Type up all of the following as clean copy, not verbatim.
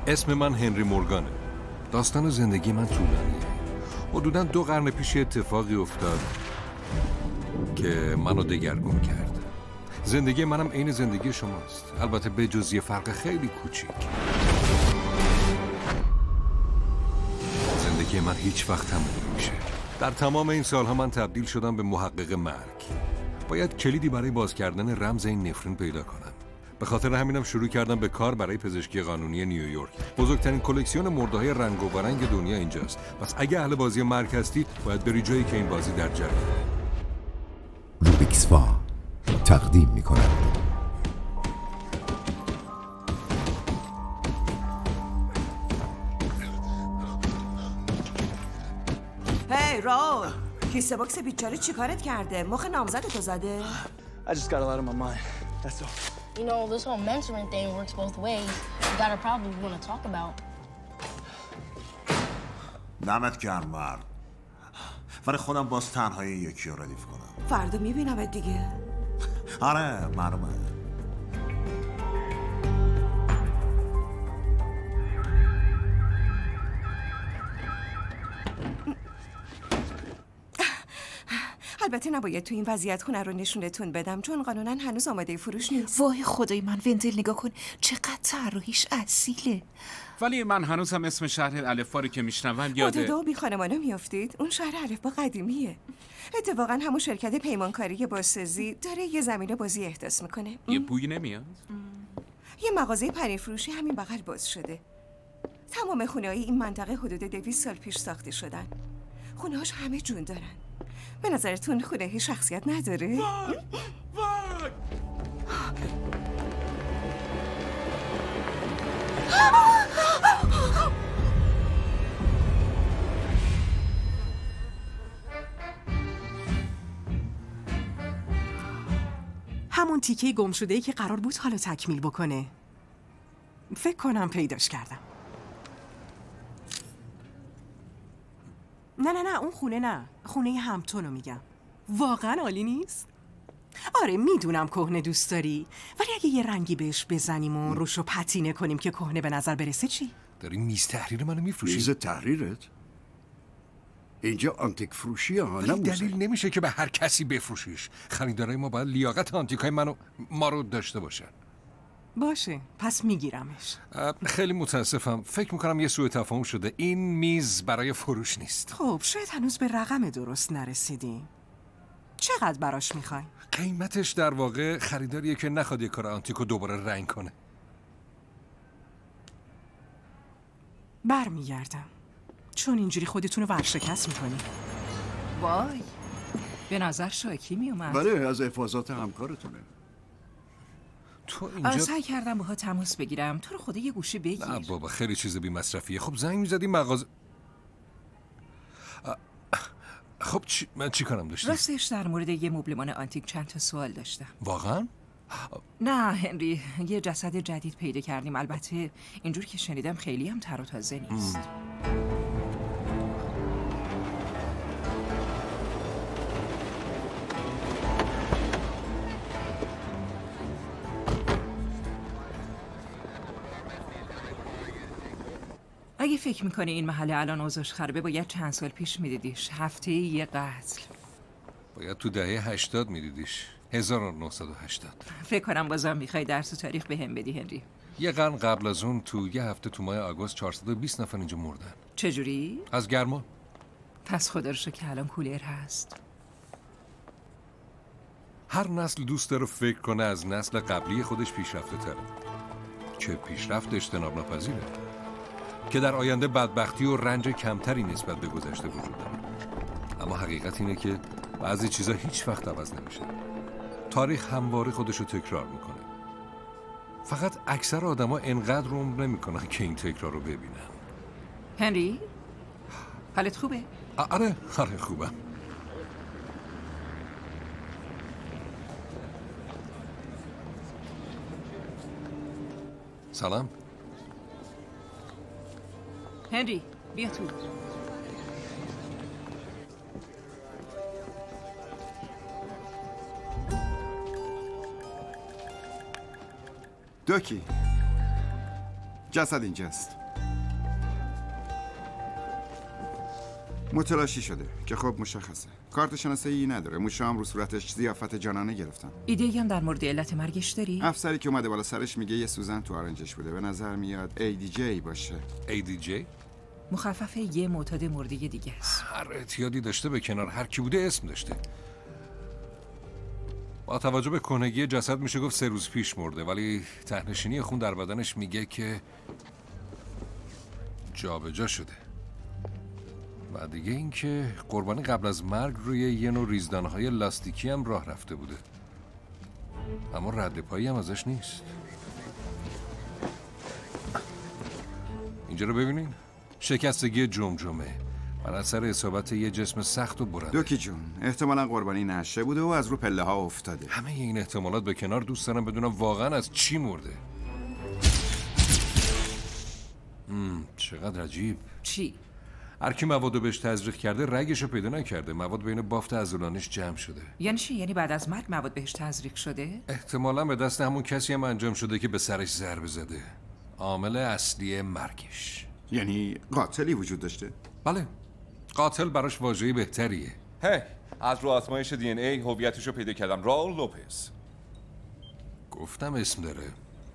اسم من هنری مورگانه. داستان زندگی من طولانیه. حدوداً 2 قرن پیش اتفاقی افتاد که منو دگرگون کرد. زندگی منم عین زندگی شماست، البته به جز یه فرق خیلی کوچیک. زندگی من هیچ وقت تموم نمیشه. در تمام این سالها من تبدیل شدم به محقق مرگ. باید کلیدی برای باز کردن رمز این نفرین پیدا کنم. به خاطر همینم شروع کردم به کار برای پزشکی قانونی نیویورک. بزرگترین کلکسیون مرده‌های رنگ و برنگ دنیا اینجاست. پس اگه اهل بازی مرگ هستی باید بری جایی که این بازی در جریانه. روبیکس وا تقدیم می‌کند هی راول، کیسه باکس بیچاره چیکارت کرده؟ مخ نامزدتو زده؟ I just got a lot on my mind. That's all. You know, this whole mentoring thing works both ways. You gotta probably want to talk about. دمت گرم مرد. ولی خودم باز تنهایی یکی رو ردیف کنم. فردا میبینمت دیگه. آره معلومه. البته نباید تو این وضعیت خونه رو نشونتون بدم چون قانونا هنوز آماده فروش نیست. وای خدای من، ونزل نگاه کن چقدر طراحیش اصیله. ولی من هنوزم اسم شهر الفبا رو که میشنوم یاده. حدودا بی خانمانو میافتید؟ اون شهر الفبا قدیمیه. اتفاقا همون شرکت پیمانکاری بازسازی داره یه زمین بازی احداث میکنه. یه بوی نمیاد؟ یه مغازه پنیر فروشی همین بغل باز شده. تمام خونه‌های این منطقه حدود 200 سال پیش ساخته شدن. خونه‌هاش همه جون دارن. به نظرتون خونه شخصیت نداره؟ همون تیکه گم شده‌ای که قرار بود حالا تکمیل بکنه. فکر کنم پیداش کردم. نه اون خونه نه، خونه همتونو میگم. واقعا عالی نیست؟ آره میدونم کهنه دوست داری، ولی اگه یه رنگی بهش بزنیم و روشو پتینه کنیم که کهنه به نظر برسه چی؟ داری میز تحریر منو میفروشی؟ میز تحریرت؟ اینجا آنتیک فروشیه ها، نه دلیل نمیشه که به هر کسی بفروشیش. خریدارای ما باید لیاقت آنتیکای ما رو داشته باشن. باشه پس میگیرمش. خیلی متاسفم، فکر میکنم یه سوء تفاهم شده. این میز برای فروش نیست. خب شاید هنوز به رقم درست نرسیدیم. چقدر براش میخوای؟ قیمتش در واقع خریداریه که نخواد یه کار آنتیکو دوباره رنگ کنه. برمیگردم، چون اینجوری خودتون رو ورشکست میکنی. وای به نظر شاکی میومد. بله از حفاظات همکارتونه. تو اینجا سعی کردم باها تماس بگیرم، تو رو خدا یه گوشه بگیر. نه بابا خیلی چیز بی مصرفیه. خب زنگ میزدی مغازه. خب من چی کنم داشتم؟ راستش در مورد یه مبلمان آنتیک چند تا سوال داشتم. واقعا؟ نه هنری، یه جسد جدید پیدا کردیم. البته اینجور که شنیدم خیلی هم تر و تازه نیست. اگه فکر میکنی این محله الان اوضاعش خرابه باید چند سال پیش میدیدیش. هفته یه قتل. باید تو دهه 80 میدیدیش. 1980. فکر کنم بازم میخوای درس و تاریخ به هم بدی هنری. یه قرن قبل از اون تو یه هفته تو ماه آگوست 420 نفر اینجا مردن. چجوری؟ از گرما. پس خدا رو شکر که الان کولر هست. هر نسل دوست داره فکر کنه از نسل قبلی خودش پیشرفته تره. که پیشرفت اجتناب ناپذیره. که در آینده بدبختی و رنج کمتری نسبت به گذشته وجود داره. اما حقیقت اینه که بعضی چیزا هیچ وقت عوض نمیشه. تاریخ همواره خودشو تکرار میکنه. فقط اکثر آدما انقدر عمر نمیکنن که این تکرار رو ببینن. هنری؟ حالت خوبه؟ آره خوبم. سلام. هنری بیا تو. دوکی جسد اینجاست. متلاشی شده که خب مشخصه. کارت شناسایی نداره. موشا هم رو صورتش ضیافت جانانه گرفتن. ایده‌ای هم در مورد علت مرگش داری؟ افسری که اومده بالا سرش میگه یه سوزن تو آرنجش بوده. به نظر میاد ADJ باشه. ADJ؟ مخفف یه معتاد مرده دیگه است. هر اعتیادی داشته به کنار هر کی بوده اسم داشته. با توجه به کهنگی جسد میشه گفت 3 روز پیش مرده، ولی ته‌نشینی خون در بدنش میگه که جابجا شده. و دیگه این که قربانی قبل از مرگ روی یه نوع ریزدانهای لاستیکی هم راه رفته بوده، اما رد پایی هم ازش نیست. اینجا رو ببینین، شکستگی جمجمه بر اثر اصابت یه جسم سخت و برنده. دوکی جون، احتمالاً قربانی نشه بوده و از رو پله ها افتاده. همه این احتمالات به کنار، دوست دارم بدونم واقعا از چی مرده. چقدر عجیب. چی؟ هر کی موادو بهش تزریق کرده رگشو پیدا نکرده. مواد بین بافت عضلانیش جمع شده. یعنی چی؟ یعنی بعد از مرگ مواد بهش تزریق شده؟ احتمالاً به دست همون کسی هم انجام شده که به سرش ضربه زده. عامل اصلی مرگش. یعنی قاتلی وجود داشته؟ بله. قاتل براش واژه‌ای بهتریه. از رو آزمایش دی ان ای هویتشو پیدا کردم. راول لوپز. گفتم اسم داره.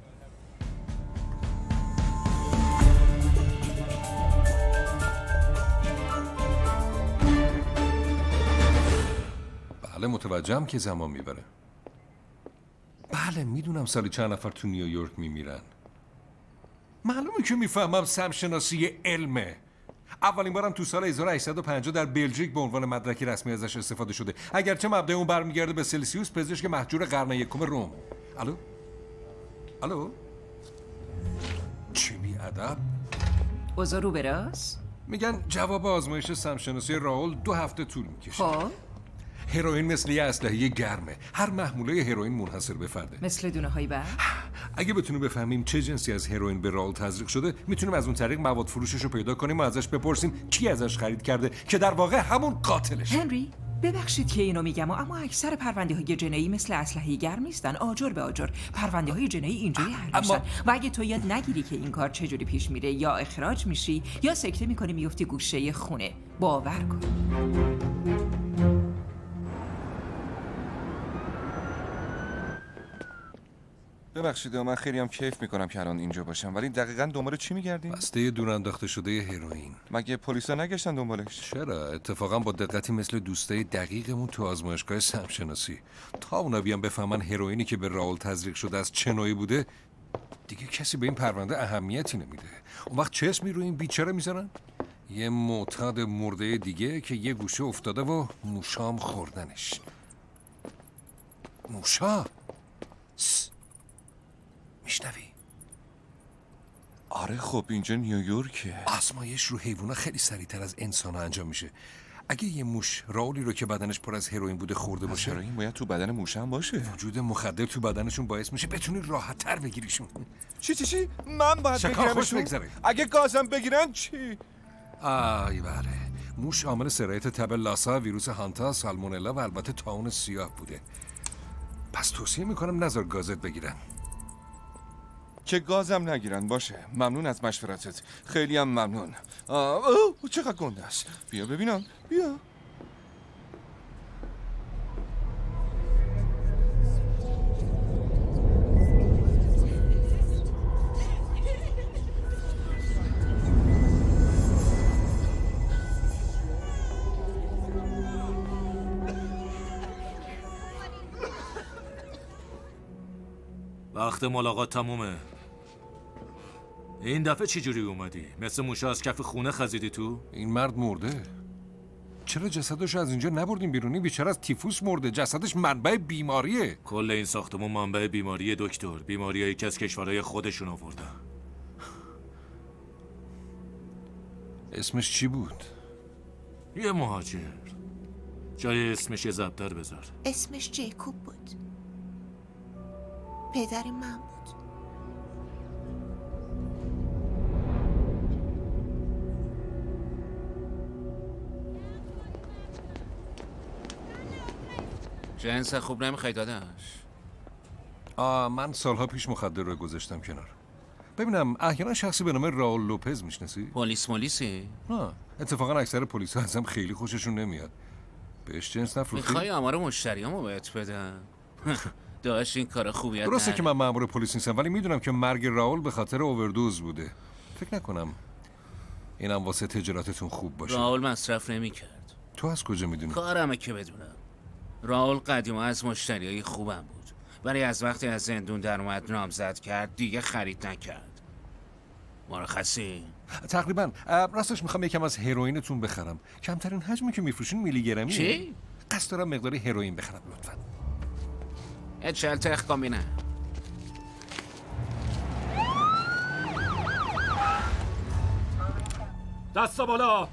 بله متوجهم که زمان میبره. بله میدونم سالی چند نفر تو نیویورک میمیرن. معلومه که میفهمم سمشناسی علمه. اولین بارم تو سال 1850 در بلژیک به عنوان مدرکی رسمی ازش استفاده شده، اگرچه مبدأ اون برمیگرده به سلسیوس، پزشک مهجور قرن یکم روم. الو چی بی‌ادب؟ اوضاع رو براست؟ میگن جواب آزمایش سمشناسی راول 2 هفته طول میکشه. خب هروئین مثل یه اسلحه گرمه. هر محموله هروئین منحصر به فرده. مثل دونه های برق؟ اگه بتونیم بفهمیم چه جنسی از هروئین به راول تزریق شده، میتونیم از اون طریق مواد فروشش رو پیدا کنیم و ازش بپرسیم کی ازش خرید کرده که در واقع همون قاتلش. هنری ببخشید که اینو میگم، اما اکثر پرونده‌های جنایی مثل اسلحه گرم نیستن. آجر به آجر پرونده‌های جنایی اینجوری حل میشن. و اگه تو یاد نگیری که این کار چجوری پیش میره، یا اخراج میشی یا سکته میکنی میفتی گوشه خونه. باور کن. ببخشید من خیلی هم کیف میکنم که الان اینجا باشم، ولی دقیقاً دنبال چی میگردین؟ بسته دور انداخته شده هروئین. مگه پلیسا نگشتن دنبالش؟ چرا؟ اتفاقا با دقتی مثل دوستای دقیقمون تو آزمایشگاه سمشناسی. تا اونا بیان بفهمن هروئینی که به راول تزریق شده از چه نوعی بوده، دیگه کسی به این پرونده اهمیتی نمیده. اون وقت چه اسمی رو این بیچاره میذارن؟ یه معتاد مرده دیگه که یه گوشه افتاده و موشام خوردنش. موشا میشنوی؟ آره خب اینجا نیویورکه. آزمایش رو حیوونا خیلی سریعتر از انسانا انجام میشه. اگه یه موش راولی رو که بدنش پر از هروئین بوده خورده باشه، هروئین باید تو بدن موش هم باشه. وجود مخدر تو بدنشون باعث میشه بتونی راحت‌تر بگیریشون. چی؟ من باید بگیرمشون؟ اگه گازم بگیرن چی؟ آی بله. موش عامل سرایت تب لاسا، ویروس هانتا، سالمونلا و البته طاعون سیاه بوده. پس توصیه میکنم نذار گازت بگیرن. که گازم نگیرن. باشه، ممنون از مشورتت. خیلی هم ممنون. چقدر گنده است. بیا ببینم. بیا. وقت ملاقات تمومه. این دفعه چی جوری اومدی؟ مثل موشه از کف خونه خزیدی تو؟ این مرد مرده. چرا جسدش از اینجا نبردیم بیرونی؟ بیچاره از تیفوس مرده. جسدش منبع بیماریه. کل این ساختمون منبع بیماریه دکتر. بیماریایی که از کشورهای خودشون آوردن. اسمش چی بود؟ یه مهاجر. جای اسمش یه ضبط‌در بذار. اسمش جیکوب بود. پدر من بود. جنس خوب نمیخوای داداش؟ من سالها پیش مخدر رو گذاشتم کنار. ببینم احیانا شخصی به نام راول لوپز میشناسی؟ پلیسی؟ نه اتفاقا اکثر پلیسا ازم خیلی خوششون نمیاد. بهش جنس نفروختی؟ میخوای آمار مشتریامو بهت بدم؟ داشت این کار خوبیت درسته که من مأمور پلیس نیستم ولی میدونم که مرگ راول به خاطر اووردوز بوده. فکر نکنم اینم واسه تجارتتون خوب باشه. راول مصرف نمیکرد. تو از کجا میدونی؟ کارمه که بدونم. راول قدیما از مشتریای خوبم بود ولی از وقتی از زندون در اومد نامزد کرد دیگه خرید نکرد. مرخصی؟ تقریبا. راستش میخوام یکم از هروئینتون بخرم. کمترین حجمی که میفروشین میلی گرمیه. چی؟ قصد دارم مقداری هروئین بخرم لطفا. چل تخ کامبینه. دستا بالا.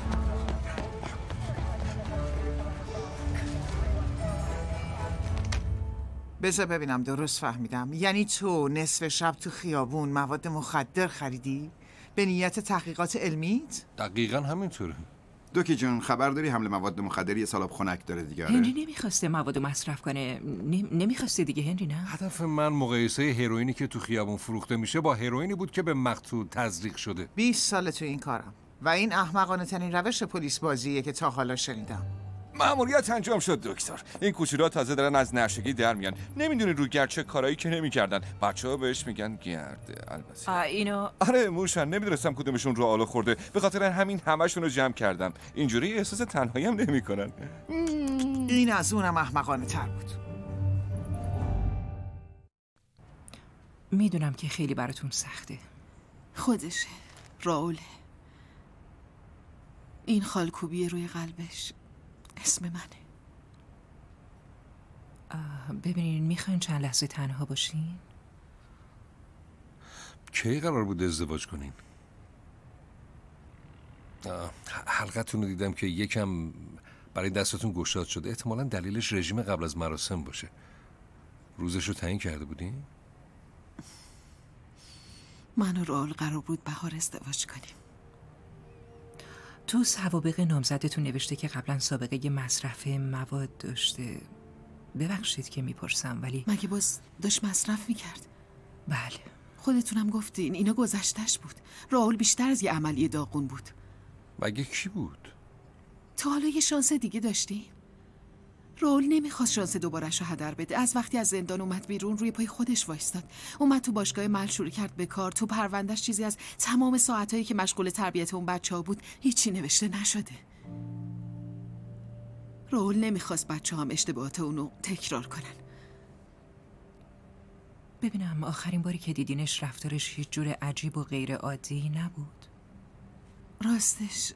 بذار ببینم درست فهمیدم. یعنی تو نصف شب تو خیابون مواد مخدر خریدی؟ به نیت تحقیقات علمیت؟ دقیقاً همینطوره. دوکی جون خبر داری حمل مواد مخدری سالاب خنک داره دیگه؟ هنری نمیخواسته مواد مصرف کنه. نمیخواسته دیگه هنری نه؟ هدف من مقایسه هروئینی که تو خیابون فروخته میشه با هروئینی بود که به مقتول تزریق شده. 20 سال تو این کارم و این احمقانه ترین روش پلیس بازیه که تا حالا شنیدم. مأموریت انجام شد دکتر. این کوچولوها تازه دارن از نشگی در میان. نمیدونین رو گرچه کارایی که نمیکردن. بچه‌ها بهش میگن گرده. البته اینو آره موشن. نمیدونستم کدومشون رو آلو خورده. به خاطر همین همشون رو جمع کردم. اینجوری احساس تنهایی هم نمیکنن. این از اونم احمقانه تر بود. میدونم که خیلی براتون سخته. خودشه. راوله. این خالکوبی روی قلبش اسم منه. ببینین میخواین چند لحظه تنها باشین؟ کی قرار بود ازدواج کنین؟ حلقتون رو دیدم که یکم برای دستتون گشاد شده. احتمالاً دلیلش رژیم قبل از مراسم باشه. روزش رو تعیین کرده بودین؟ من و راول قرار بود بهار ازدواج کنیم. تو سوابق نامزدتون نوشته که قبلا سابقه مصرف مواد داشته. ببخشید که میپرسم ولی مگه باز داشت مصرف میکرد؟ بله. خودتونم گفتین اینا گذشتش بود. راول بیشتر از یه عملی داغون بود. مگه کی بود؟ تا حالا یه شانس دیگه داشتی؟ راول نمیخواست شانس دوبارش رو هدر بده. از وقتی از زندان اومد بیرون روی پای خودش وایستاد. اومد تو باشگاه محل شروع کرد به کار. تو پروندهش چیزی از تمام ساعتایی که مشغول تربیت اون بچه‌ها بود هیچی نوشته نشده. راول نمیخواست بچه‌ها هم اشتباهات اونو تکرار کنن. ببینم آخرین باری که دیدینش رفتارش هیچ جور عجیب و غیر عادی نبود؟ راستش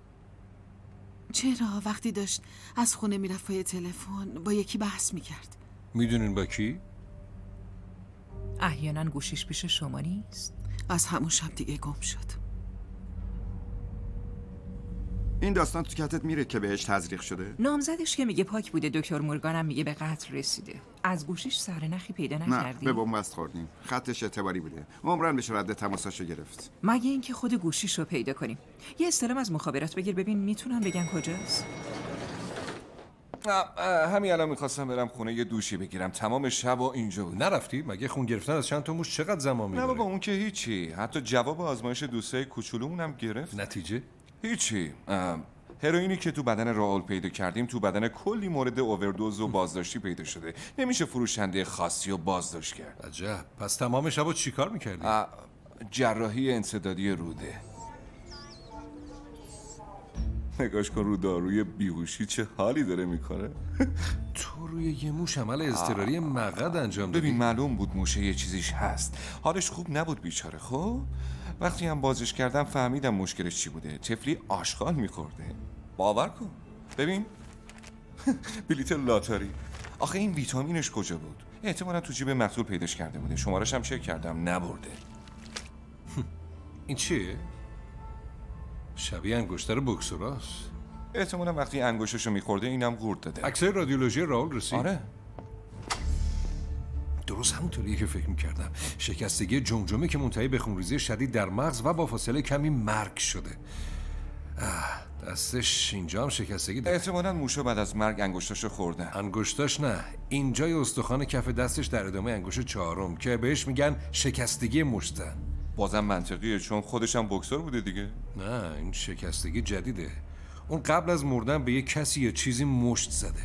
چرا وقتی داشت از خونه میرفت پای تلفن با یکی بحث میکرد. میدونین با کی؟ احیانا گوشیش پیش شما نیست؟ از همون شب دیگه گم شد. این داستان تو کتت میره که بهش تزریق شده؟ نامزدش که میگه پاک بوده. دکتر مورگانم میگه به قتل رسیده. از گوشیش سرنخی پیدا نکردی؟ نه به بنبست خوردیم. خطش اعتباری بوده. عمرن بهش رد تماساشو گرفت. مگه اینکه خود گوشیشو پیدا کنیم. یه استلام از مخابرات بگیر ببین میتونن بگن کجاست. همین الان میخواستم برم خونه یه دوشی بگیرم. تمام شب و اینجا بود. نرفتی؟ مگه خون گرفتن از چند تا موش چقدر زمان میبره؟ نه بابا اون که هیچی. حتی جواب آزمایش دوستای کوچولومونم گرفت. نتیجه؟ هیچی. هروئینی که تو بدن راول پیدا کردیم تو بدن کلی مورد اووردوز و بازداشتی پیدا شده. نمیشه فروشنده خاصی و بازداشت کرد. عجب. پس تمام شبو چیکار میکردی؟ جراحی انسدادی روده. نگاش کن رو داروی بیهوشی چه حالی داره میکنه. تو روی یه موش عمل اضطراری مقعد انجام دادی؟ ببین معلوم بود موشه یه چیزیش هست. حالش خوب نبود بیچاره. خب وقتی هم بازش کردم فهمیدم مشکلش چی بوده. طفلی آشغال میخورده. باور کن. ببین بلیت لاتاری. آخه این ویتامینش کجا بود؟ احتمالا تو جیب مقتول پیداش کرده بوده. شمارش هم چک کردم نبرده. این چیه؟ شبیه انگشتر بوکسوراست. احتمالا وقتی انگشتشو میخورده اینم قورت داده. عکسای رادیولوژی راول رسید؟ آره. درست همونطوریه که فکر میکردم. شکستگی جمجمه که منتهی به خونریزی شدید در مغز و با فاصله کمی مرگ شده. دستش اینجا هم شکستگی داره. احتمالاً موشا بعد از مرگ انگشتاشو خوردن. انگشتاش نه، اینجای استخوان کف دستش در ادامه انگشت چهارم که بهش میگن شکستگی مشتن. بازم منطقیه چون خودش هم بوکسور بوده دیگه. نه این شکستگی جدیده. اون قبل از مردن به یه کسی یا چیزی مشت زده.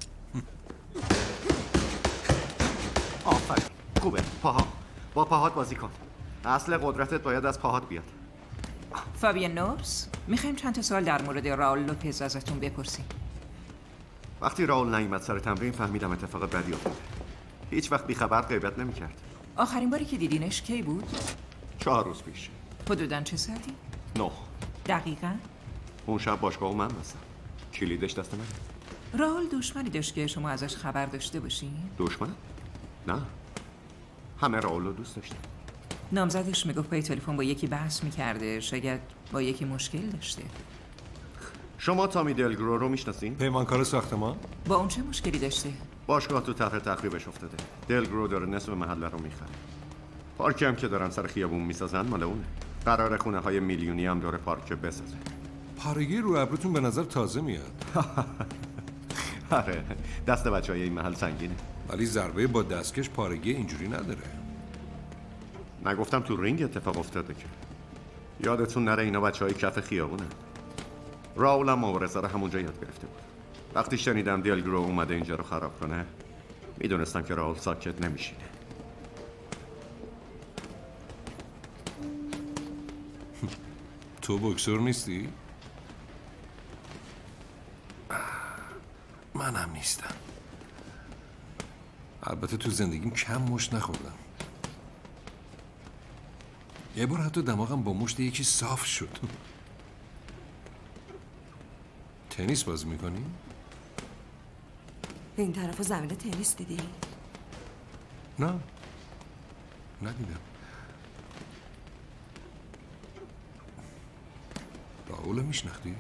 آفرین خوبه. پاها با پاهات بازی کن. اصل قدرتت باید از پاهات بیاد. فابین نورس، میخوایم چند تا سوال در مورد راول لوپز ازتون بپرسیم. وقتی راول نیامد سر تمرین فهمیدم اتفاق بدی افتاده. هیچ وقت بیخبر غیبت نمی‌کرد. آخرین باری که دیدینش کی بود؟ 4 روز پیش. حدوداً چه ساعتی؟ 9. دقیقاً؟ اون شب باشگاه من بستم. کلیدش دست من. راول دشمنی داشت که شما ازش خبر داشته باشین؟ دشمن؟ نه. همه راول رو دوست داشتن. نامزدش میگفت پای تلفن با یکی بحث میکرده، شاید با یکی مشکل داشته. شما تامی دلگرو رو میشناسین؟ پیمانکار ساختمان؟ با اون چه مشکلی داشته؟ باشگاه تو تحت تخریبش افتاده. دلگرو داره نصف محله رو میخره. پارکی هم که دارن سر خیابون میسازن مال اونه. قرار خونه های میلیونی هم داره پارک بسازه. پارگی رو ابروتون به نظر تازه میاد. آره دست بچهای این محل سنگینه. ولی ضربه با دستکش پارگی اینجوری نداره. نگفتم تو رینگ اتفاق افتاده که. یادتون نره اینا بچهای کف خیابونه. راول هم مبارزه رو همونجا یاد گرفته بود. وقتی شنیدم دلگرو اومده اینجا رو خراب کنه میدونستم که راول ساکت نمیشینه. تو بوکسور نیستی؟ منم نیستم. البته تو زندگیم کم مشت نخوردم. یه بار حتی دماغم با مشت یکی صاف شد. تنیس بازی میکنی؟ به این طرف زمین تنیس دیدی؟ نه ندیدم. راول میشناختی؟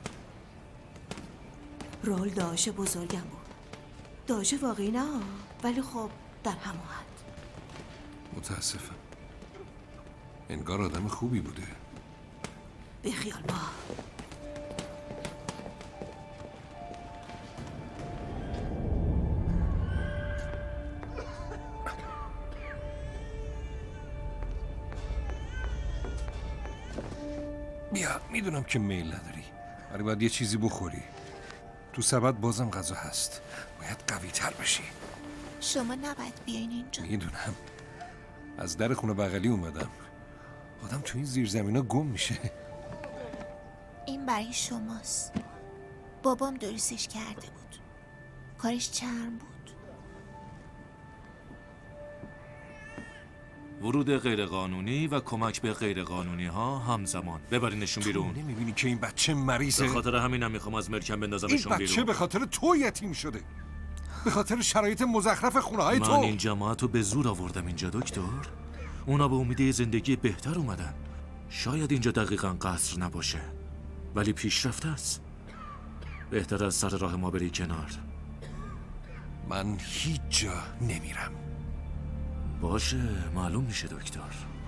راول داعش بزرگم بود. داعش واقعی نه ولی خب در همون حد. متاسفم. انگار آدم خوبی بوده. بخیال با. بیا میدونم که میل نداری ولی باید یه چیزی بخوری. تو سبد بازم غذا هست. باید قوی تر بشی. شما نباید بیاین اینجا. میدونم. از در خونه بغلی اومدم. آدم تو این زیرزمینا گم میشه. این برای شماست. بابام درستش کرده بود. کارش چرم بود. ورود غیرقانونی و کمک به غیرقانونی ها همزمان. ببرینشون بیرون. تو نمیبینی که این بچه مریضه؟ به خاطر همینم میخوام از مرکم بندازمشون بیرون. این بچه به خاطر تو یتیم شده. به خاطر شرایط مزخرف خونه های تو. من این جماعت رو به زور آوردم اینجا دکتر. اونا به امید زندگی بهتر اومدن. شاید اینجا دقیقاً قصر نباشه ولی پیشرفته است. بهتر از سر راه ما بری کنار. من هیچ جا نمیرم. باشه معلوم میشه دکتر.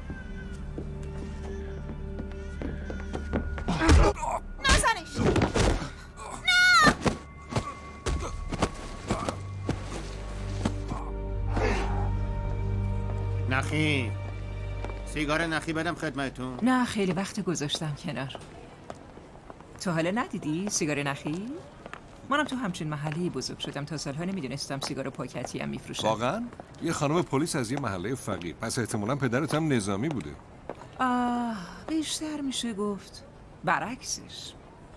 نزنش. نه. نخی سیگار نخی بدم خدمتون؟ نه خیلی وقت گذاشتم کنار. تو حالا ندیدی سیگار نخی؟ منم تو همچین محلی بزرگ شدم تا سالها نمیدونستم سیگار پاکتی هم میفروشن. واقعا؟ یه خانم پلیس از یه محله فقیر. پس احتمالاً پدرت هم نظامی بوده. بیشتر میشه گفت برعکسش.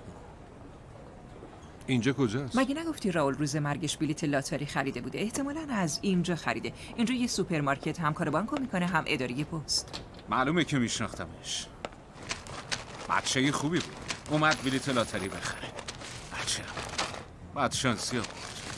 اینجا کجاست؟ مگه نگفتی راول روز مرگش بلیت لاتاری خریده بوده؟ احتمالاً از اینجا خریده. اینجا یه سوپرمارکت هم کار بانکو میکنه هم اداره پست. معلومه که میشناختمش. بچه خوبی بود. اومد بلیت لاتاری بخره. بچه بعد شانسی بود.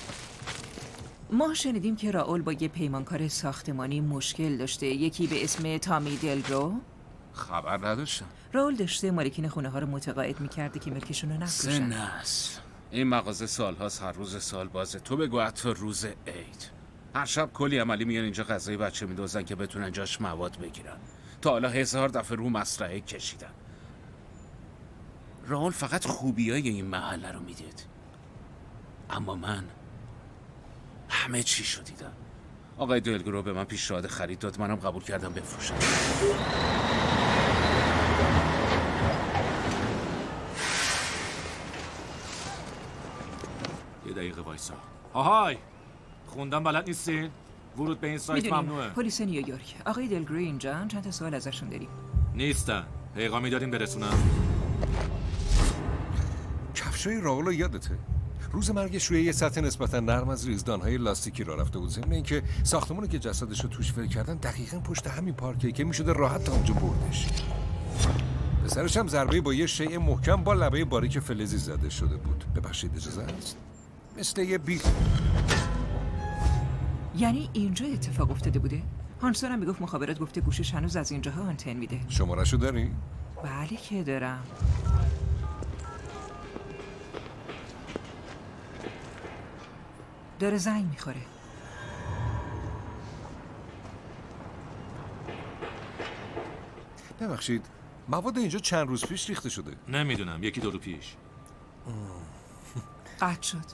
ما شنیدیم که راول با یه پیمانکار ساختمانی مشکل داشته. یکی به اسم تامی دلگرو. خبر نداشتم. راول داشته مالکین خونه ها رو متقاعد میکرده که ملکشون رو نفروشن. سنس این مغازه سالهاست هر روز سال بازه. تو بگو حتی روز عید هر شب کلی عملی میان اینجا غذای بچه میدوزن که بتونن جاش مواد بگیرن. تا حالا 1000 دفعه رو مسرحه کشیدن. راول فقط خوبیای این محله رو میدید اما من همه چی شو دیدم. آقای دلگرو به من پیشنهاد خرید داد. منم قبول کردم بفروشم. وایسا. آهای خوندن بلد نیستین؟ ورود به این سایت ممنوعه. پلیس نیویورک. آقای دلگرو اینجا، چند تا سوال ازشون داریم. نیستن. پیغامی داریم برسونم. کفشای راولو یادته؟ روز مرگش روی یه سطح نسبتا نرم از ریزدانهای لاستیکی راه رفته بود. ضمن اینکه ساختمانی که جسدش رو توش ول کردن دقیقاً پشت همین پارکه که میشده راحت تا اونجا بردش. به سرش هم ضربه با یه شیء محکم با لبه باریک فلزی زده شده بود. ببخشید اجازه است؟ مثل یه بیل. یعنی اینجا اتفاق افتاده بوده؟ هانسون هم میگفت مخابرات گفته گوشش هنوز از اینجاها آنتن میده. شماره‌شو داری؟ بله که دارم. داره زنگ میخوره. ببخشید مواد اینجا چند روز پیش ریخته شده؟ نمیدونم، یکی دو رو پیش. قطع شد.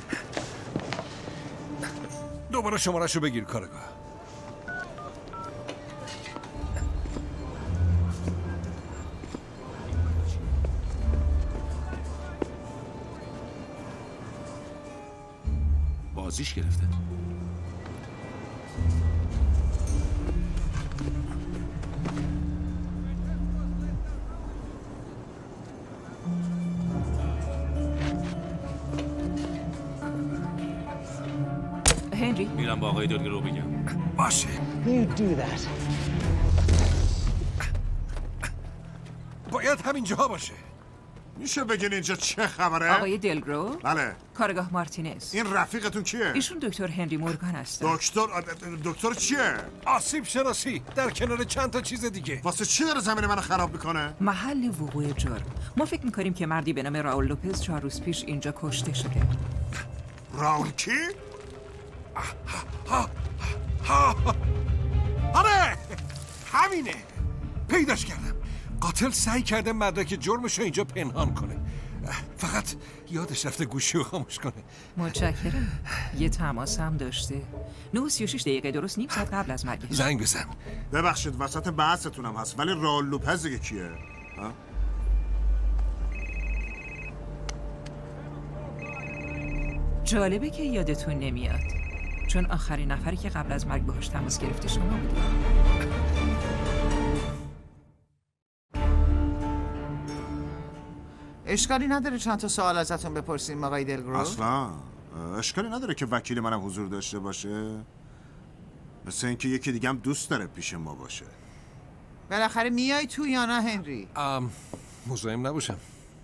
دوباره شماره‌شو بگیر کارگاه. بازیش گرفته. هنری میرم با آقای دلگرو بگم. باشه. باید همین جاها باشه. میشه بگین اینجا چه خبره؟ آقای دلگرو؟ بله. کارگاه مارتینز. این رفیقتون کیه؟ ایشون دکتر هنری مورگان هستن. دکتر چیه؟ آسیب شناسی در کنار چند تا چیز دیگه. واسه چی داره زمین منو خراب میکنه؟ محل وقوع جرم. ما فکر میکنیم که مردی به نام راول لوپز 4 روز پیش اینجا کشته شده. راول کی؟ آره همینه. پیداش کردم. قاتل سعی کرده مدرک جرمش رو اینجا پنهان کنه. فقط یادش رفته گوشی رو خاموش کنه. متشکرم. یه تماس هم داشته. 9:36 دقیقه درست نیم ساعت قبل از مرگش. زنگ بزن. ببخشید وسط بحثتونم هست ولی راول لوپز دیگه کیه؟ جالبه که یادتون نمیاد، چون آخرین نفری که قبل از مرگ باهاش تماس گرفته شما بودید. اشکالی نداره چند تا سوال ازتون بپرسیم آقای دلگرو؟ اصلا اشکالی نداره که وکیل منم حضور داشته باشه. مثل اینکه یکی دیگه هم دوست داره پیش ما باشه. بالاخره میای تو یا نه هنری؟ مزاحم نباشم.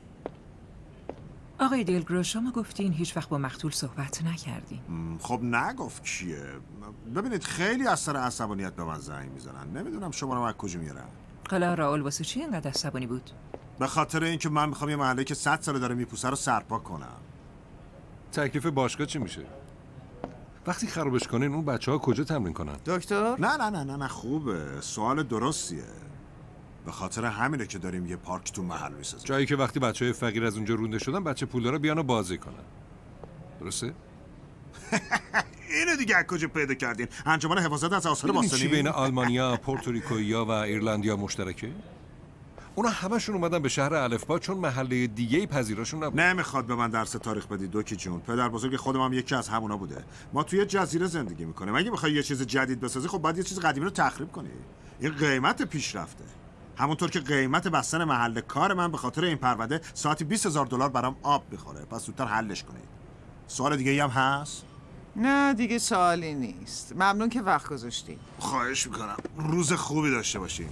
آقای دلگرو شما گفتین هیچ وقت با مقتول صحبت نکردین. خب نگفت کیه. ببینید خیلی از سر عصبانیت به من زنگ میزنن. نمیدونم شما رو از کجا میارن. حالا راول واسه چی اینقدر عصبانی بود؟ به خاطر اینکه من میخوام یه محله که 100 ساله داره میپوسه رو سرپا کنم. تکلیف باشگاه چی میشه؟ وقتی خرابش کنین اون بچه‌ها کجا تمرین کنن؟ دکتر؟ نه خوبه. سوال درستیه. به خاطر همینه که داریم یه پارک تو محل میسازیم. جایی که وقتی بچه‌های فقیر از اونجا رونده شدن بچه پولدارا بیان و بازی کنن. درسته؟ اینو دیگه از کجا پیدا کردین؟ انجمن حفاظت از آثار باستانی؟ چی بین آلمانیا، پورتوریکویا و ایرلندیا مشترکه؟ اونا همشون اومدن به شهر الفبا چون محله دیگه‌ای پذیراشون نبود. نمیخواد به من درس تاریخ بدی دوکی جون. پدر بزرگ خودم هم یکی از همونا بوده. ما توی جزیره زندگی میکنیم. اگه بخوای یه چیز جدید بسازی خب باید یه چیز قدیمی رو تخریب کنی. این قیمت پیشرفته. همونطور که قیمت بستن محل کار من به خاطر این پرونده ساعتی $20,000 برام آب میخوره. پس زودتر حلش کنید. سوال دیگه‌ای هم هست؟ نه دیگه سوالی نیست. ممنون که وقت گذاشتی. خواهش میکنم. روز خوبی داشته باشیم.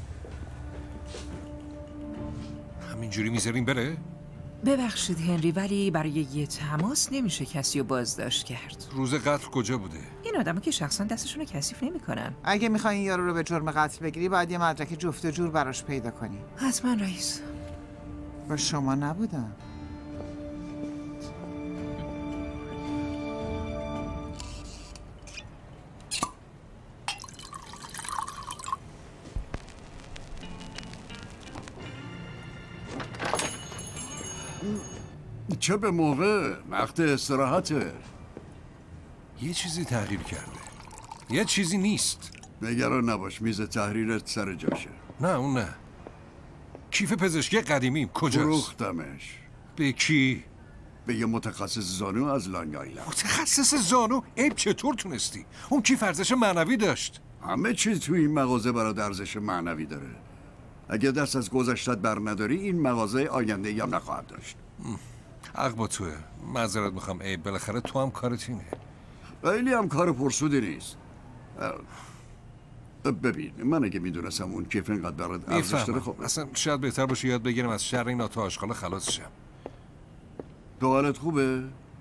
همینجوری میذاریم بره؟ ببخشید هنری ولی برای یه تماس نمیشه کسی رو بازداشت کرد. روز قتل کجا بوده؟ این آدم‌ها که شخصا دستشون رو کثیف نمی‌کنن. اگه می‌خوای این یارو رو به جرم قتل بگیری باید یه مدرک جفت و جور براش پیدا کنی. حتما رئیس. با شما نبودم. چه به موقع وقت استراحته. یه چیزی تغییر کرده. یه چیزی نیست. نگران نباش میز تحریرت سر جاشه. نه اون نه. کیف پزشکی قدیمیم کجاست؟ فروختمش. به کی؟ به یه متخصص زانو از لانگ آیلند. متخصص زانو؟ عیب چطور تونستی؟ اون کیف ارزش معنوی داشت. همه چیز توی این مغازه برای ارزش معنوی داره. اگه دست از گذشتت بر نداری این مغازه آینده هم نخواهد داشت. حق با توه. معذرت میخوام عیب، بالاخره تو هم کارت اینه. خیلی هم کار پرسودی نیست. ببین من اگه میدونستم اون کیف اینقدر برات ارزش داره خب اصلا شاید بهتر باشه یاد بگیرم از شر این آتا آشغال خلاص شم. تو حالت خوبه؟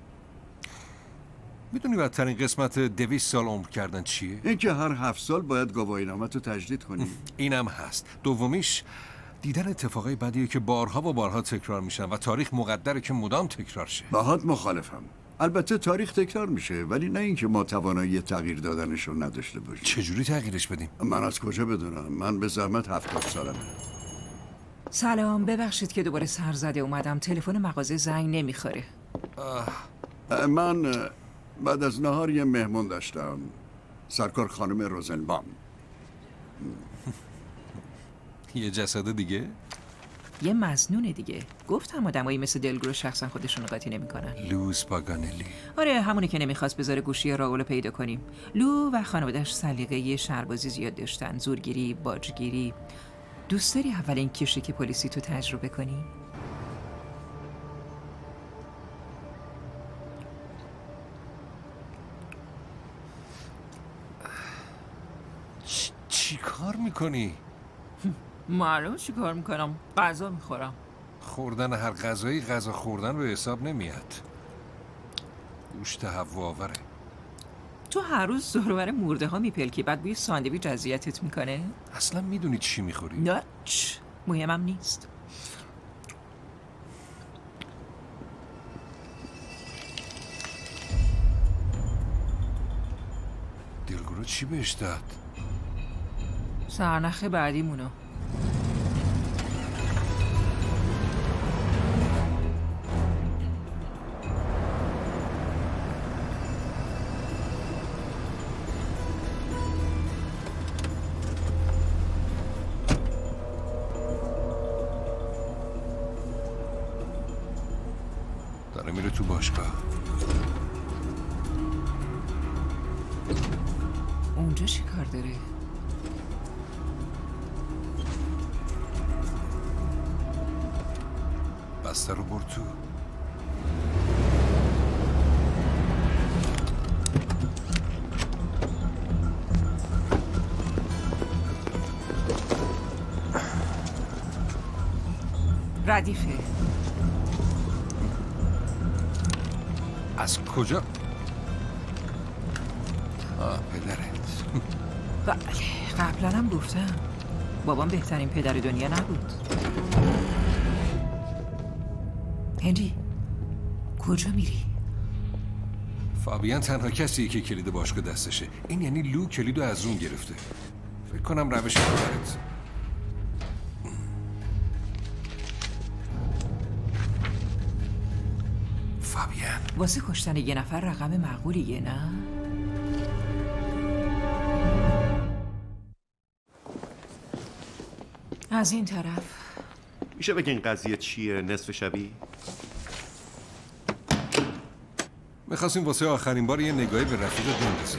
میدونی بدترین قسمت 200 سال عمر کردن چیه؟ این که هر 7 سال باید گواهینامه‌تو تجدید کنی. اینم هست. دومیش دیدن اتفاقای بدیه که بارها و بارها تکرار میشن و تاریخ مقدره که مدام تکرار شه. باهات مخالفم. البته تاریخ تکرار میشه ولی نه اینکه ما توانایی تغییر دادنش رو نداشته باشیم. چجوری تغییرش بدیم؟ من از کجا بدونم؟ من به زحمت 70 سالمه. سلام، ببخشید که دوباره سر زده اومدم. تلفن مغازه زنگ نمیخوره. من بعد از نهار یه مهمون داشتم، سرکار خانم روزنبام. یه جسد دیگه؟ یه مظنون دیگه. گفتم آدمایی مثل دلگرو شخصا خودشون قاطی نمیکنن. لوز پاگانلی. آره همونی که نمیخواست بذاره گوشی راول رو پیدا کنیم. لو و خانواده‌اش سلیقه شهربازی زیاد داشتن، زورگیری، باجگیری. دوست داری اولین کشیک پلیسی تو تجربه کنی؟ چی کار میکنی؟ معلوم چی کار میکنم. غذا میخورم. خوردن هر غذایی غذا خوردن به حساب نمیاد. گوشت هوآوره. تو هر روز زورور مرده ها میپلکی بعد بوی ساندویچ اذیتت میکنه؟ اصلا میدونی چی میخوری؟ نه مهمم نیست. دلگرو چی بهش داد؟ سرنخ بعدیمونو. داره میره تو باشگاه. اونجا چی کار داره؟ بسته رو برد تو. ردیفه. از کجا؟ پدرت. بله قبلا هم گفتم بابام بهترین پدر دنیا نبود. هنری کجا میری؟ فابیان تنها کسیه که کلید باشگاه دستشه. این یعنی لو کلیدو از اون گرفته. فکر کنم روش پدرت. فابیان واسه کشتن یه نفر رقم معقولیه نه؟ از این طرف میشه بگین قضیه چیه نصف شبی؟ میخواستیم واسه آخرین بار یه نگاهی به رفیق بندازیم.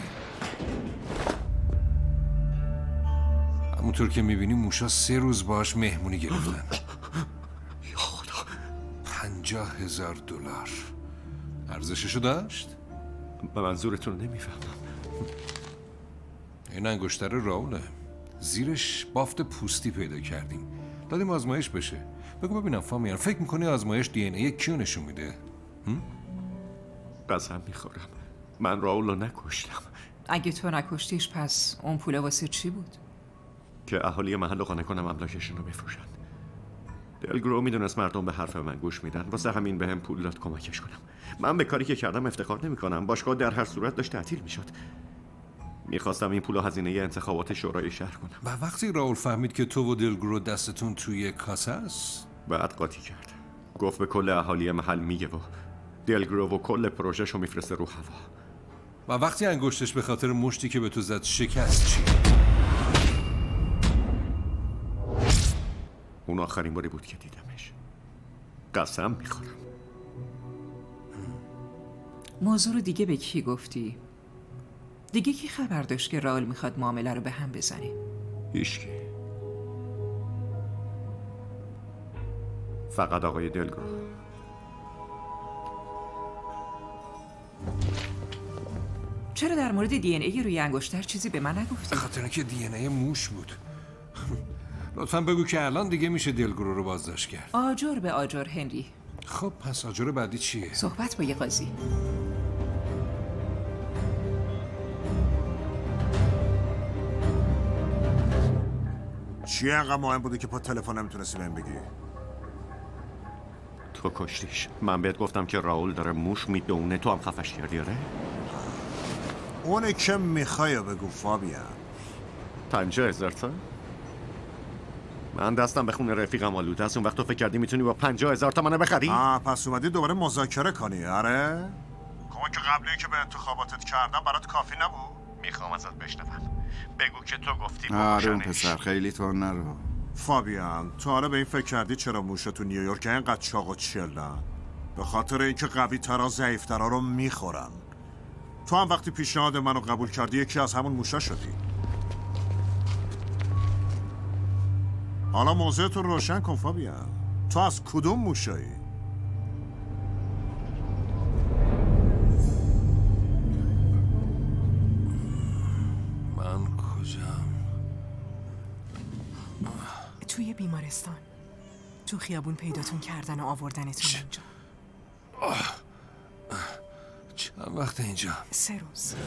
همونطور که میبینی موشا 3 روز باش مهمونی گرفتن. یا خدا. $50,000 ارزششو داشت؟ به منظورتون رو نمیفهمم. این انگشتر راوله. زیرش بافت پوستی پیدا کردیم. دادیم آزمایش بشه. بگو ببینم فامیان فکر میکنی آزمایش دی ان ای کیو نشون میده؟ قسم میخورم من راول رو نکشتم. اگه تو نکشتیش پس اون پوله واسه چی بود؟ که اهالی محل رو قانع کنم املاکشون رو بفروشن. دلگرو میدونست مردم به حرف من گوش میدن، واسه همین بهم پول داد کمکش کنم. من به کاری که کردم افتخار نمیکنم. باشگاه در هر صورت داشت تعطیل میشد. میخواستم این پول هزینه انتخابات شورای شهر کنم. و وقتی راول فهمید که تو و دلگرو دستتون توی کاسه است، بعد قاطی کرد. گفت به کل اهالی محل میگه و دلگرو و کل پروژهشو میفرسته رو هوا. و وقتی انگشتش به خاطر مشتی که به تو زد شکست چی؟ اون آخرین باری بود که دیدمش. قسم میخورم. موضوع رو دیگه به کی گفتی؟ دیگه کی خبر داشت که راول میخواد معامله رو به هم بزنه؟ هیچکی. فقط آقای دلگرو. چرا در مورد دی ان ای روی انگشتر چیزی به من نگفتی؟ به خاطر اینکه دی ان ای موش بود. لطفاً بگو که الان دیگه میشه دلگرو رو بازداشت کرد. آجر به آجر هنری. خب پس آجر بعدی چیه؟ صحبت با یه قاضی. چیه انقدر مهم بوده که پا تلفن نمیتونستی بهم بگی؟ تو کشتیش. من بهت گفتم که راول داره موش میدونه، تو هم خفش کردی. آره؟ اونه که میخوای بگو فابیان. 50,000 تا؟ من دستم به خون رفیقم آلوده است. اون وقت تو فکر کردی میتونی با 50,000 تا منو بخری؟ پس اومدی دوباره مذاکره کنی. آره؟ کمک قبلی که به انتخاباتت کردم برات کافی نبود؟ میخوام ازت بشنوم. بگو که تو گفتی آره اون پسر خیلی تو نرو. فابیان تو حالا به این فکر کردی چرا موشه تو نیویورک اینقدر چاق و چلن؟ به خاطر اینکه قوی ترا ضعیف ترا رو میخورن. تو هم وقتی پیشنهاد منو قبول کردی یکی از همون موشا شدی. حالا موضوع تو روشن کن فابیان. تو از کدوم موشایی؟ من کجام؟ توی بیمارستان. تو خیابون پیداتون کردن و آوردنتون اینجا. چند وقت اینجا؟ 3 روز.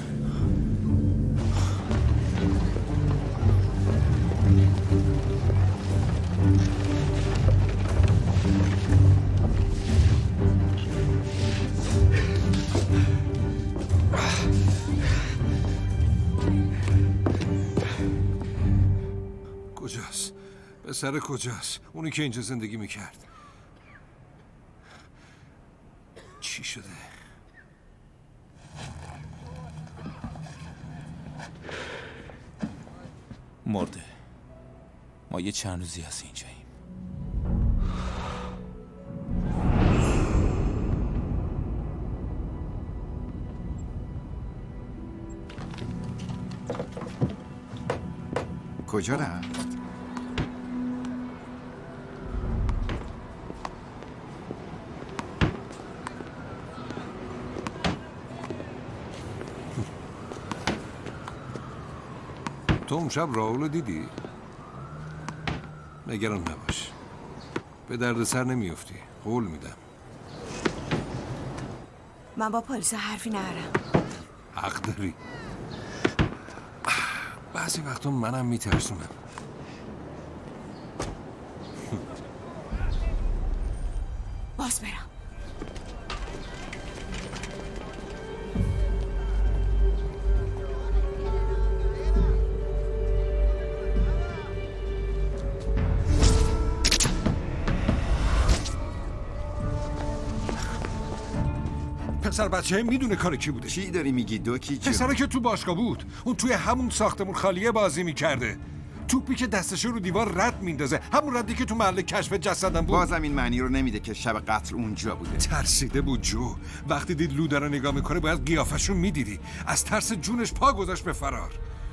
کجاست؟ پسر کجاست؟ اونی که اینجا زندگی میکرد. چی شده؟ مرده. ما یه چند روزی از اینجاییم. کجا رفت؟ تو اون شب راولو دیدی؟ نگران نباش. به دردسر نمیافتی. قول میدم. من با پلیس حرفی ندارم. حق داری. بعضی وقتا منم میترسونم. باز برم. پسر بچه میدونه کار کی بوده. چی داری میگی دوکی جون؟ پسره که تو باشگاه بود. اون توی همون ساختمون خالیه بازی میکرده. توپی که دستشو رو دیوار رد میندازه. همون ردی که تو محل کشف جسدم بود. بازم این معنی رو نمیده که شب قتل اونجا بوده. ترسیده بود جو. وقتی دید لوده رو نگاه میکنه باید قیافشو میدیدی. از ترس جونش پا گذاشت به فرار.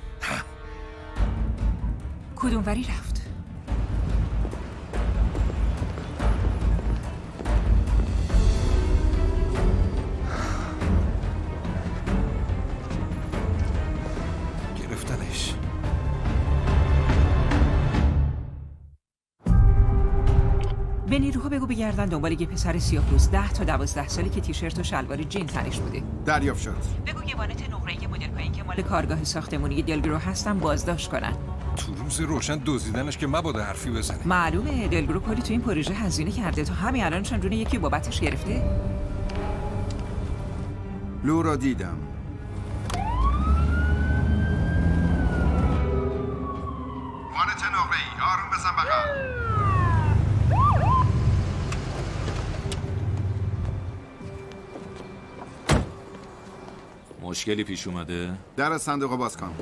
کدوم وری رفت؟ گرفتنش. به نیروها بگو بگردن دنبال یه پسر سیاه‌پوست 10 تا 12 سالی که تیشرت و شلوار جین تنش بوده. دریافت شد. بگو یه وانت نقره‌ای مدل پایین که مال کارگاه ساختمونی دلگرو هستن بازداشت کنن. تو روز روشن دزدیدنش که مبادا حرفی بزنه. معلومه دلگرو کلی تو این پروژه هزینه کرده تا همین الانشون جون یکی بابتش گرفته. لو را دیدم. وانت نقره‌ای آروم بزن بغل. مشکلی پیش اومده؟ در صندوق باز کن.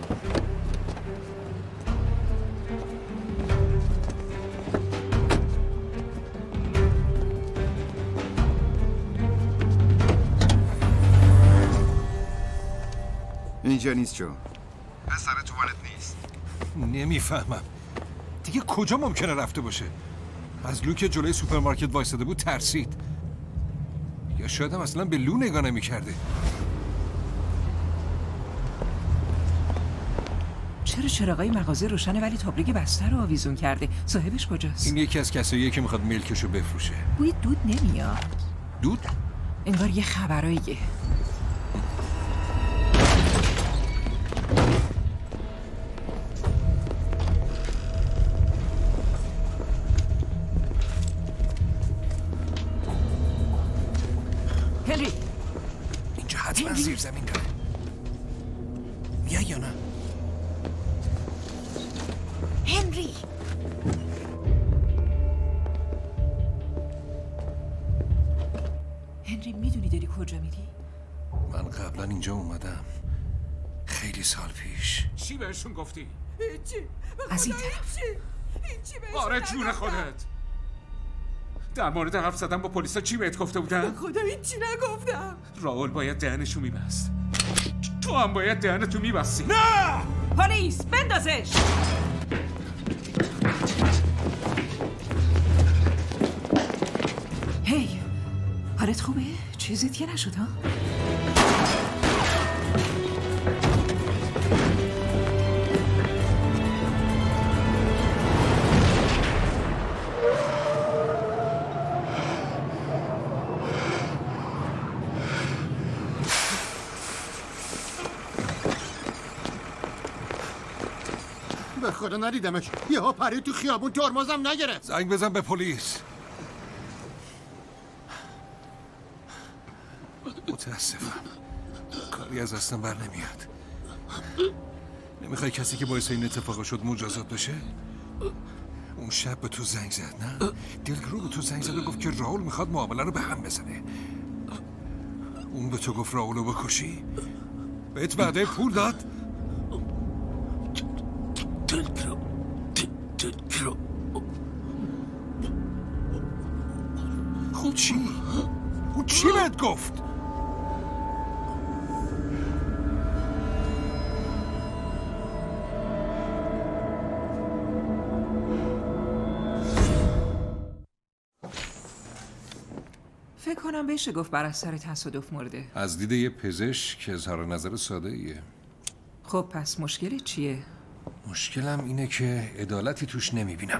اینجا نیست جو. پسر توانت نیست. نمیفهمم دیگه کجا ممکنه رفته باشه؟ از لو که جلوی سوپرمارکت وایساده بود ترسید، یا شاید هم اصلا به لو نگاه نمی‌کرده. چرا چراغای مغازه روشنه ولی تابلوی بسته رو آویزون کرده؟ صاحبش کجاست؟ این یکی از کساییه که میخواد ملکشو بفروشه. بوی دود نمیاد. دود؟ انگار یه خبراییه. هنری اینجا حتما زیر زمین داره. میای یا نه؟ هنری هنری میدونی داری کجا میری؟ من قبلا اینجا اومدم خیلی سال پیش. چی بهشون گفتی؟ هیچی. از این طرف. هیچی بهشون آره جون نگفتم. خودت. در مورد حرف زدن با پلیسا چی بهت گفته بودن؟ به خدا هیچی نگفتم. راول باید دهنشو میبست. تو هم باید دهنتو میبستی. نه! پلیس بندازش! هی حالت خوبه؟ چیزیت که نشد ها؟ به خدا ندیدمش. یهو پرید تو خیابون، ترمزم نگرفت. زنگ بزن به پلیس. متاسفم کاری از دستم بر نمیاد. نمیخوای کسی که باعث این اتفاق شد مجازات بشه؟ اون شب به تو زنگ زد نه؟ دلگرو به تو زنگ زد و گفت که راول میخواد معامله رو به هم بزنه. اون به تو گفت راول رو بکشی؟ بهت وعده پول داد؟ دلگرو خب چی؟ اون چی بهت گفت؟ فکر کنم بشه گفت بر اثر تصادف مرده. از دید یه پزشک که اظهار نظر ساده ایه. خب پس مشکل چیه؟ مشکلم اینه که عدالتی توش نمیبینم.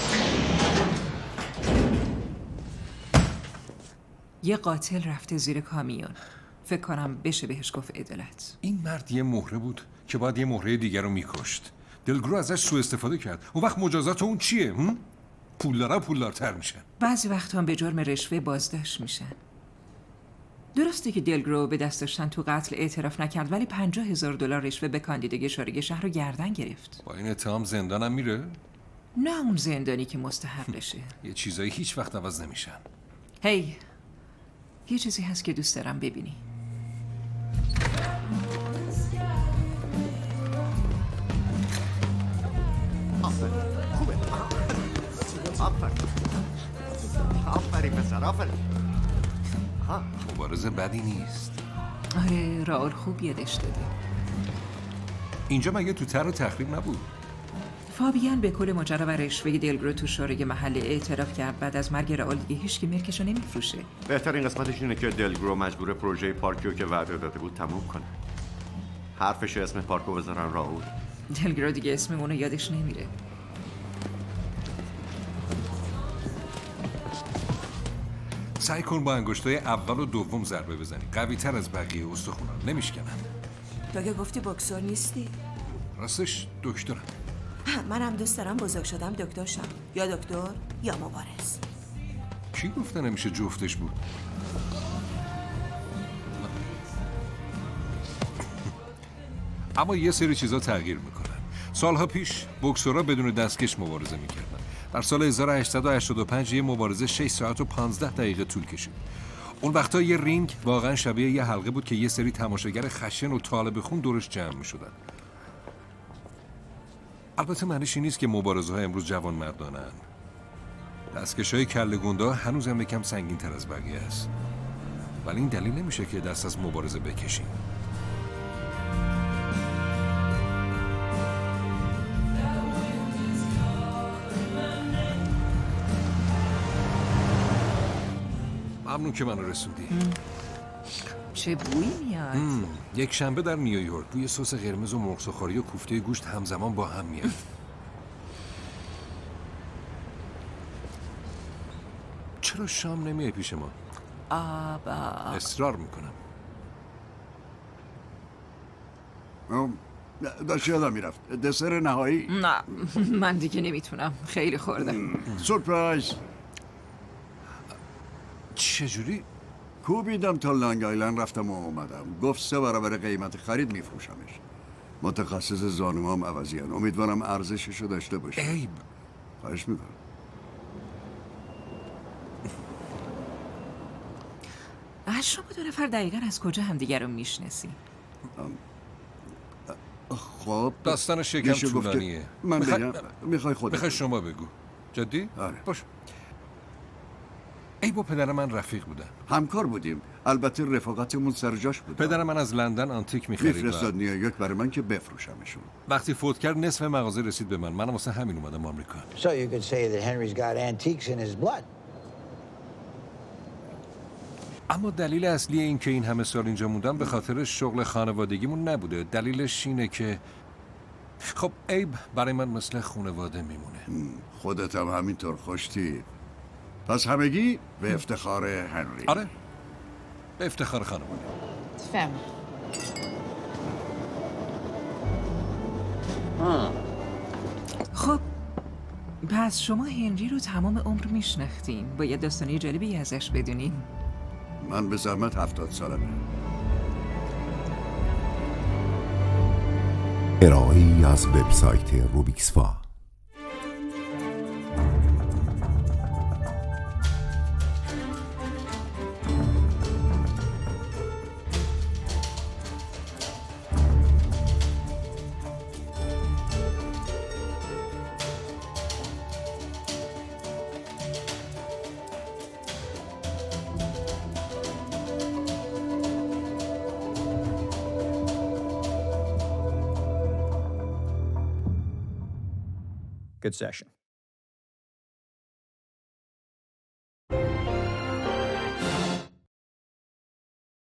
یه قاتل رفته زیر کامیون. فکر کنم بشه بهش گفت عدالت. این مرد یه مهره بود که باید یه مهره دیگر رو میکشت. دلگرو ازش سوء استفاده کرد. اون وقت مجازات اون چیه؟ پولدارا پولدارتر میشن. بعضی وقت هم به جرم رشوه بازداشت میشن. درسته که دلگرو به دست داشتن تو قتل اعتراف نکرد ولی $50,000 رشوه به کاندیدای شارگ شهر رو گردن گرفت. با این اتهام زندانم میره؟ نه اون زندانی که مستحقشه. یه چیزایی هیچ وقت عوض نمیشن. هی یه چیزی هست که دوست دارم ببینی. خوبه. آفرین پسر آفرین. مبارزه بدی نیست. آره راول خوب یادش داده. اینجا مگه تو طرح تخریب نبود؟ فابیان به کل ماجرا و رشوه دلگرو تو شارگ محل اعتراف کرد. بعد از مرگ راول دیگه هیچ کی ملکشو نمیفروشه. بهترین قسمتش اینه که دلگرو مجبور پروژه پارکیو که وعده داده بود تموم کنه. حرفش اسم پارکو بذارن راول. دلگرو دیگه اسم اونو یادش نمیره. سعی کن با انگشتای اول و دوم ضربه بزنی. قوی تر از بقیه استخونا نمیشکنن. تو که گفتی بوکسور نیستی؟ راستش دکترم. منم دوست دارم بزرگ شدم دکتر شم. یا دکتر یا مبارز. کی گفته نمیشه جفتش بود؟ اما یه سری چیزا تغییر میکنن. سالها پیش بوکسورها بدون دستکش مبارزه میکردن. در سال 1885 یه مبارزه 6 ساعت و 15 دقیقه طول کشید. اون وقتا یه رینگ واقعا شبیه یه حلقه بود که یه سری تماشاگر خشن و طالب خون دورش جمع میشدن. البته معنیش این نیست که مبارزه ها امروز جوان مردانن. دستکش های کله گنده هنوز هم یکم سنگین تر از بقیه است. ولی این دلیل نمیشه که دست از مبارزه بکشیم. ممنون که منو رسوندی. چه بویی میاد؟ یک شنبه در نیویورک بوی سس قرمز و مرغ سوخاری و کوفته گوشت همزمان با هم میاد. چرا شام نمیای پیش ما؟ اصرار میکنم. داشت یادم میرفت دسر نهایی؟ نه من دیگه نمیتونم، خیلی خوردم. سورپرایز. چجوری؟ کوبیدم تا لانگ آیلند رفتم و اومدم. گفت 3 برابر قیمت خرید میفروشمش. متخصص زانوام عوضیان. امیدوارم ارزششو داشته باشه. عیب. خواهش میکنم. شما 2 نفر دقیقا از کجا همدیگر رو میشناسی؟ خب داستانش یکم طولانیه. من بگم؟ میخوای خودت؟ میخوای شما بگو. جدی؟ آره. باش. ای با پدر من رفیق بودن. همکار بودیم. البته رفاقتمون سر جاش بود. پدر من از لندن آنتیک می‌خرید. میفرستاد نیویورک برای من که بفروشمشون. وقتی فوت کرد نصف مغازه رسید به منم واسه همین اومدم آمریکا. So you could say that Henry's got antiques in his blood. اما دلیل اصلی این که این همه سال اینجا موندم به خاطر شغل خانوادگیمون نبوده. دلیلش اینه که خب عیب برای من مثل خانواده میمونه. خودت هم همینطور خوشتی. پس همگی به افتخار هنری. آره به افتخار خانواده. فهم. خب پس شما هنری رو تمام عمر میشناختین. باید داستانی جالبی ازش بدونین. من به زحمت 70 سالمه. ارائه‌ای از وبسایت روبیکسفا. Good session.